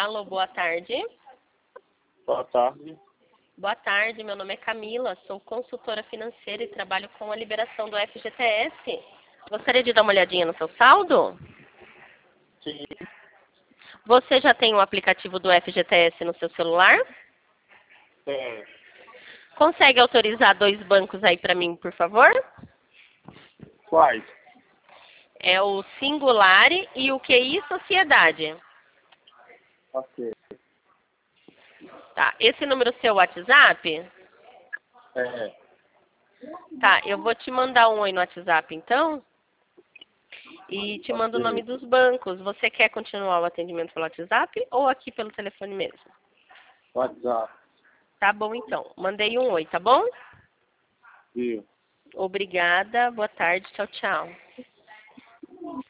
Alô, boa tarde. Boa tarde. Boa tarde, meu nome é Camila, sou consultora financeira e trabalho com a liberação do FGTS. Gostaria de dar uma olhadinha no seu saldo? Sim. Você já tem o aplicativo do FGTS no seu celular? É. Consegue autorizar 2 bancos aí para mim, por favor? Quais? É o Singular e o QI Sociedade. Ok. Tá, esse número seu WhatsApp? É. Tá, eu vou te mandar um aí no WhatsApp então. E te mando o nome Ok. dos bancos. Você quer continuar o atendimento pelo WhatsApp ou aqui pelo telefone mesmo? WhatsApp. Tá bom então. Mandei um oi, tá bom? Viu? Obrigada. Boa tarde. Tchau, tchau.